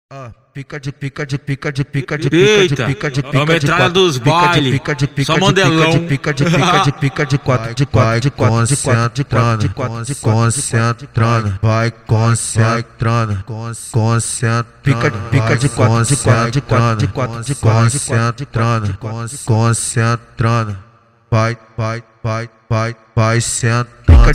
Eita, a metralha dos baile, só modelão. Concentrando, vai concentrando, concentrando, concentrando, vai sentando,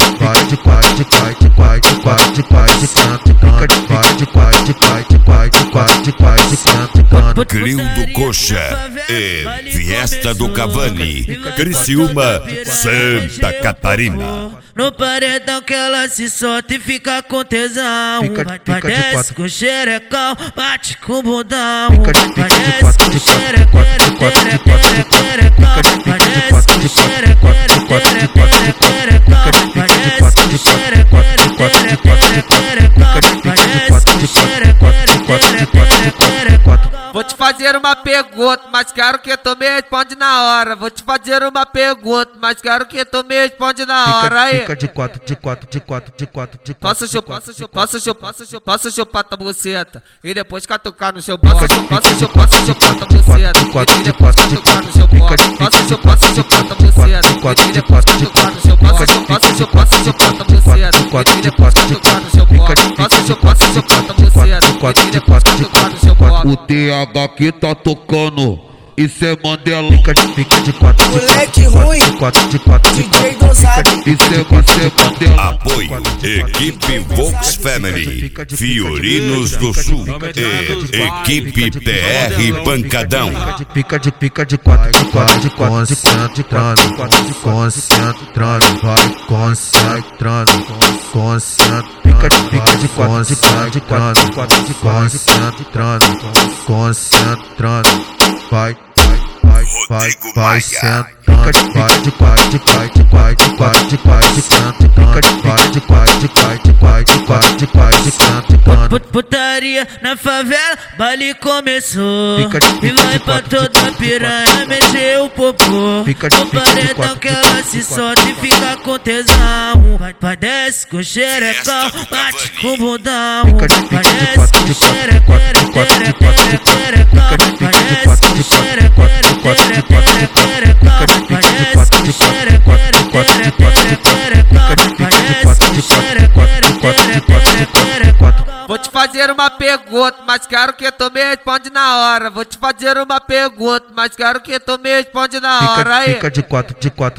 Crio do Coxa e Fiesta do Cavani, Criciúma, Santa Catarina. No paredão que ela se solta e fica com tesão. Vai desce com xerecão, bate com o bundão. Vai desce com xerecão, vai desce com xerecão, vai desce com xerecão, Vou te fazer uma pergunta, mas quero que tu me responde na hora. Vou te fazer uma pergunta, mas quero que tu me responde na hora. Aí. Fica de quatro. Posso chupar tua buceta e depois catucar no seu posso chupar tua buceta e depois catucar no seu posso. Posso chupar tua buceta e depois catucar no seu posso chupar tua buceta e depois catucar no seu posso. Posso chupar tua buceta e depois catucar no seu posso. O TH que tá tocando, isso é Mandela. Fica de quatro. Moleque ruim, DJ dosado. Isso é Mandela. Apoio Equipe Vox Family, Fiorinos do Sul e Equipe PR Pancadão. Fica de quatro, concentrando, vai concentrando, fica de quatro, concentrando, vai sentando, fica de quatro, putaria na favela, baile começou. E vai pra toda a piranha mexer o popô. No paredão que ela se solta e fica com tesão. Vai desce com xerecão, bate com o bundão. Vai desce com xerecão, vai desce com xerecão, vai desce com xerecão, Vou te fazer uma pergunta, mas quero que tu me responde na hora. Vou te fazer uma pergunta, mas quero que tu me responde na hora. Aí. Fica de quatro.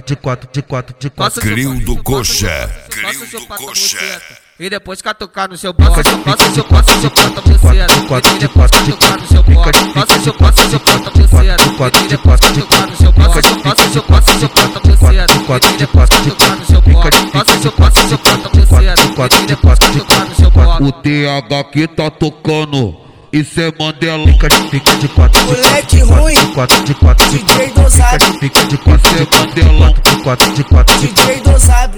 Crio do Coxa. Posso chupar tua buceta e depois catucar no seu posso chupar tua buceta e depois catucar no seu posso chupar tua buceta e depois catucar no seu posso chupar tua buceta e depois catucar no seu posso chupar tua buceta e depois catucar no seu posso. O TH que tá tocando, isso é Mandela. Fica de quatro. Moleque ruim, DJ dosado. Fica de quatro. Isso é Mandela. DJ dosado.